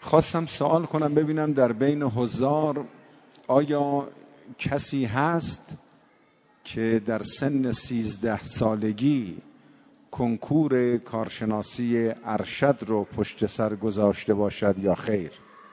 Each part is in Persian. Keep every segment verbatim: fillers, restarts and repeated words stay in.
خواستم سوال کنم ببینم در بین حضار آیا کسی هست که در سن سیزده سالگی کنکور کارشناسی ارشد رو پشت سر گذاشته باشد یا خیر؟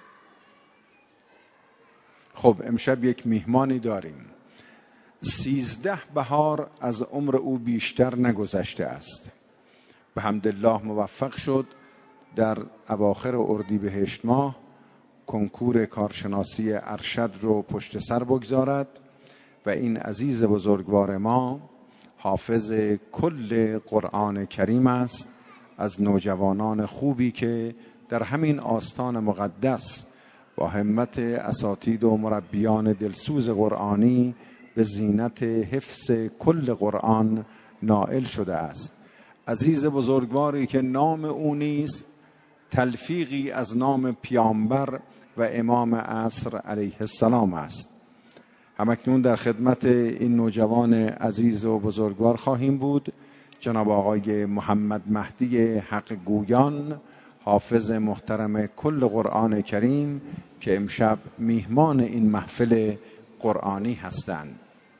خب امشب یک میهمانی داریم. سیزده بهار از عمر او بیشتر نگذشته است. به حمدالله موفق شد در اواخر اردیبهشت ماه کنکور کارشناسی ارشد رو پشت سر بگذارد و این عزیز بزرگوار ما حافظ کل قرآن کریم است، از نوجوانان خوبی که در همین آستان مقدس با همت اساتید و مربیان دلسوز قرآنی به زینت حفظ کل قرآن نائل شده است. عزیز بزرگواری که نام او نیست تلفیقی از نام پیامبر و امام عصر علیه السلام است. همکنون در خدمت این نوجوان عزیز و بزرگوار خواهیم بود. جناب آقای محمد مهدی حق گویان، حافظ محترم کل قرآن کریم که امشب میهمان این محفل قرآنی هستند.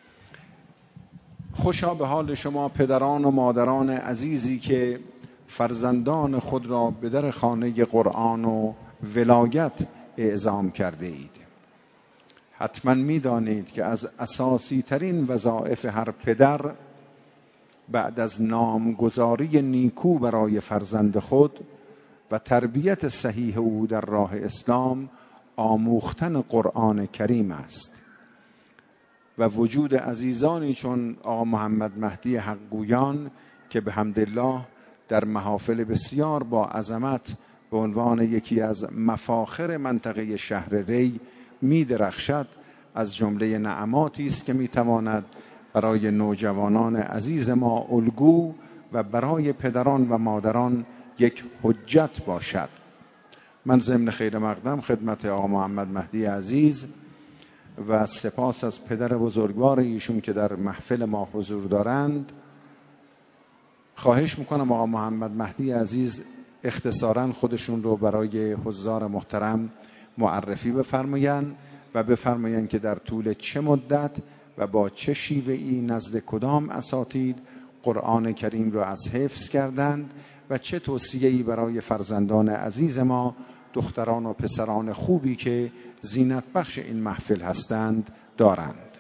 خوشا به حال شما پدران و مادران عزیزی که فرزندان خود را به در خانه قرآن و ولایت اعزام کرده اید. حتما می دانید که از اساسی ترین وظایف هر پدر بعد از نامگذاری نیکو برای فرزند خود و تربیت صحیح او در راه اسلام آموختن قرآن کریم است و وجود عزیزانی چون آقا محمد مهدی حق گویان که به حمدالله در محافل بسیار با عظمت به عنوان یکی از مفاخر منطقه شهر ری می درخشد از جمله نعماتی است که می تواند برای نوجوانان عزیز ما الگو و برای پدران و مادران یک حجت باشد. من ضمن خیر مقدم خدمت آقا محمد مهدی عزیز و سپاس از پدر بزرگوار ایشون که در محفل ما حضور دارند خواهش میکنم آقا محمد مهدی عزیز اختصاراً خودشون رو برای حضار محترم معرفی بفرمایند و بفرمایند که در طول چه مدت و با چه شیوه‌ای نزد کدام اساتید قرآن کریم رو از حفظ کردند و چه توصیه‌ای برای فرزندان عزیز ما دختران و پسران خوبی که زینت بخش این محفل هستند دارند.